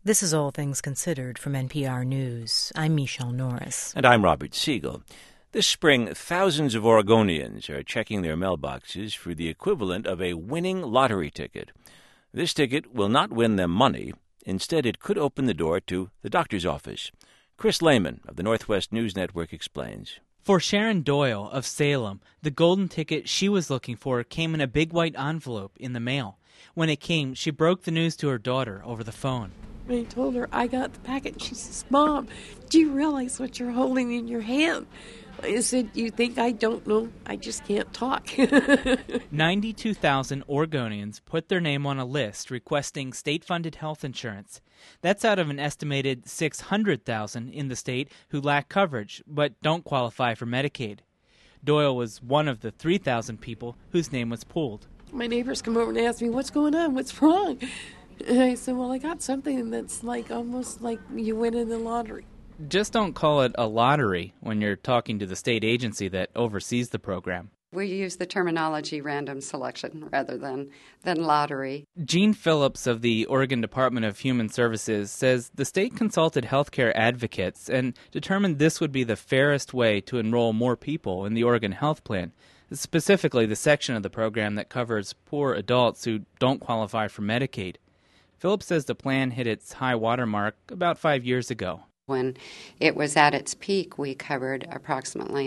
This is All Things Considered from NPR News. I'm Michelle Norris. And I'm Robert Siegel. This spring, thousands of Oregonians are checking their mailboxes for the equivalent of a winning lottery ticket. This ticket will not win them money. Instead, it could open the door to the doctor's office. Chris Lehman of the Northwest News Network explains. For Sharon Doyle of Salem, the golden ticket she was looking for came in a big white envelope in the mail. When it came, she broke the news to her daughter over the phone. I told her I got the packet. She says, "Mom, do you realize what you're holding in your hand?" I said, "You think I don't know? I just can't talk." 92,000 Oregonians put their name on a list requesting state-funded health insurance. That's out of an estimated 600,000 in the state who lack coverage but don't qualify for Medicaid. Doyle was one of the 3,000 people whose name was pulled. My neighbors come over and ask me, "What's going on? What's wrong?" And I said, "Well, I got something that's like almost like you win in the lottery." Just don't call it a lottery when you're talking to the state agency that oversees the program. We use the terminology random selection rather than lottery. Gene Phillips of the Oregon Department of Human Services says the state consulted healthcare advocates and determined this would be the fairest way to enroll more people in the Oregon Health Plan, specifically the section of the program that covers poor adults who don't qualify for Medicaid. Phillips says the plan hit its high water mark about 5 years ago. When it was at its peak, we covered approximately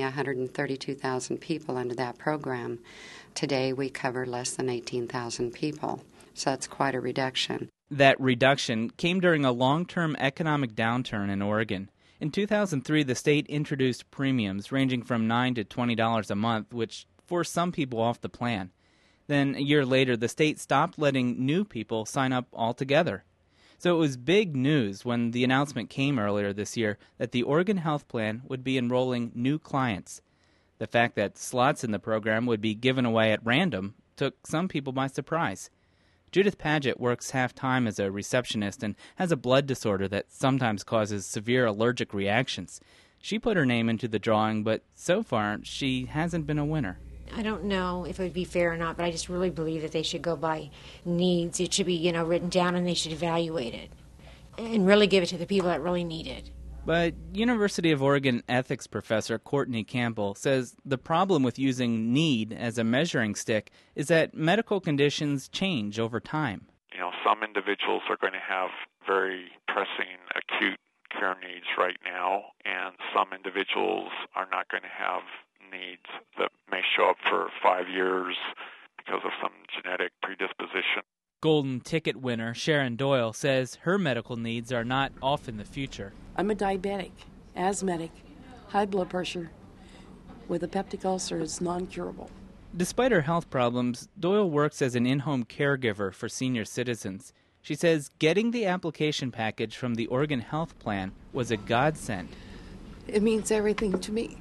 132,000 people under that program. Today, we cover less than 18,000 people, so that's quite a reduction. That reduction came during a long-term economic downturn in Oregon. In 2003, the state introduced premiums ranging from $9 to $20 a month, which forced some people off the plan. Then, a year later, the state stopped letting new people sign up altogether. So it was big news when the announcement came earlier this year that the Oregon Health Plan would be enrolling new clients. The fact that slots in the program would be given away at random took some people by surprise. Judith Paget works half-time as a receptionist and has a blood disorder that sometimes causes severe allergic reactions. She put her name into the drawing, but so far she hasn't been a winner. I don't know if it would be fair or not, but I just really believe that they should go by needs. It should be, written down, and they should evaluate it and really give it to the people that really need it. But University of Oregon ethics professor Courtney Campbell says the problem with using need as a measuring stick is that medical conditions change over time. Some individuals are going to have very pressing acute care needs right now, and some individuals are not going to have needs that may show up for 5 years because of some genetic predisposition. Golden ticket winner Sharon Doyle says her medical needs are not off in the future. I'm a diabetic, asthmatic, high blood pressure with a peptic ulcer is non-curable. Despite her health problems, Doyle works as an in-home caregiver for senior citizens. She says getting the application package from the Oregon Health Plan was a godsend. It means everything to me.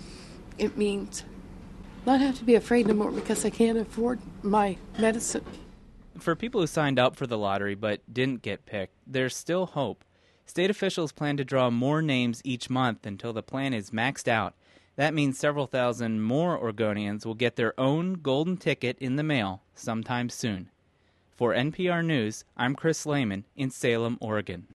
It means not have to be afraid no more because I can't afford my medicine. For people who signed up for the lottery but didn't get picked, there's still hope. State officials plan to draw more names each month until the plan is maxed out. That means several thousand more Oregonians will get their own golden ticket in the mail sometime soon. For NPR News, I'm Chris Lehman in Salem, Oregon.